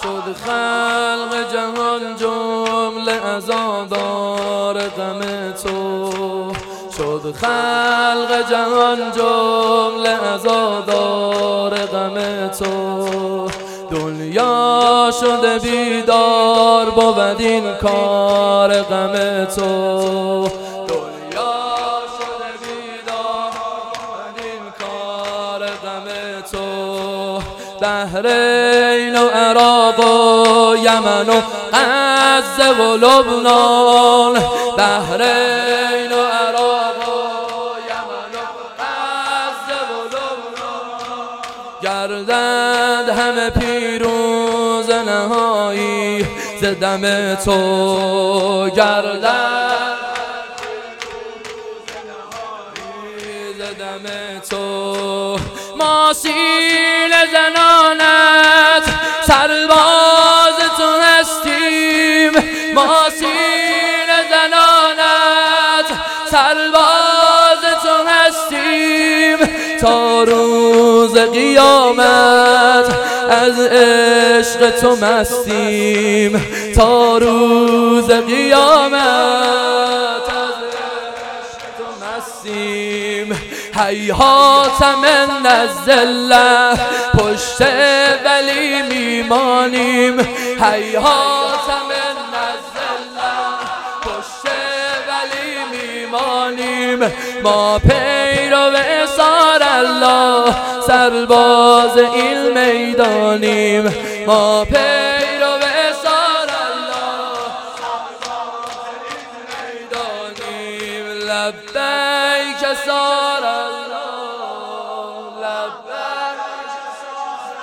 شد خلق جهان جمله عزادار غم تو، شد خلق جهان جمله عزادار غم تو. دنیا شده بیدار بود این کار غم تو، دنیا شده بیدار بود این کار غم تو. بحرین و عراق و یمن و غزه و لبنان، بحرین و عراق و یمن و غزه و لبنان، گردند همه پیروز نهایی ز دم تو، گردند ز دم تو. ما سیل زنانت سرباز تو هستیم، ما سیل زنانت سرباز تو هستیم. تا روز قیامت از عشق تو مستیم، تا روز قیامت از عشق تو مستیم. هیهات من الذله پشت ولی میمانیم، هیهات من الذله پشت ولی میمانیم. ما پیرو اثار الله سرباز این میدانیم، ما پیرو اثار الله سرباز این میدانیم. لبیک اثار الله، لبیک اثار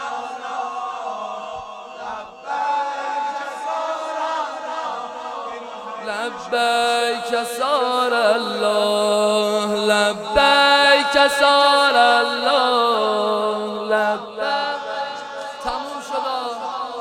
الله، لبیک اثار الله، لبیک اثار الله، لبیک. تموم شد.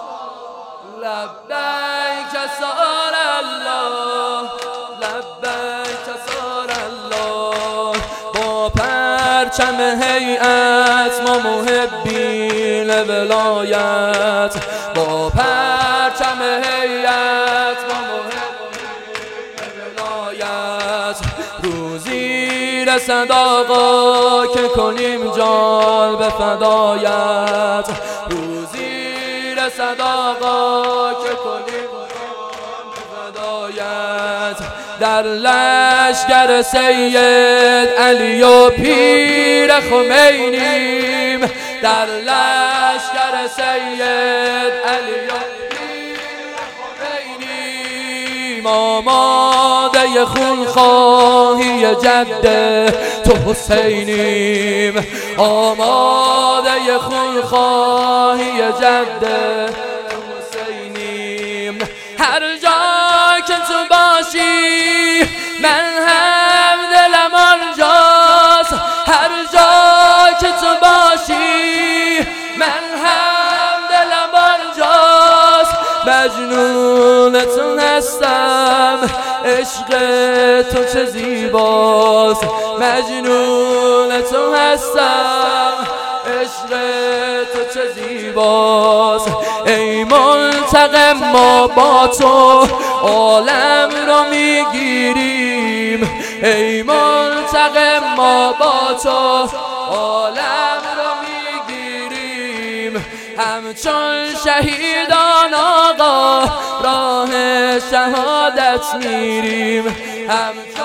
لبیک اثار الله، لبیک اثار الله. با پرچم هیئت ما محبین ولایت، با پرچم هیئت ما محبین ولایت. روزی رسد آقا که کنیم جان به فدایت، روزی رسد آقا که کنیم جان به فدایت. در لشکر سید علی و پیر خمینیم، در لشکر سید علی و پیر خمینیم. آماده خونخواهی جد تو حسینیم، آماده خونخواهی جد تو حسینیم. هر جا که تو باشی من هم دلم آنجاست، هر جا که تو باشی من هم دلم آنجاست. مجنون تو هستم عشق تو چه زیباست، مجنون تو هستم عشق تو چه زیباست. ای منتقم ما با تو عالم رو میگیریم، ای منتقم ما با تو عالم رو میگیریم. همچون شهیدان آقا راه شهادت میریم، همچون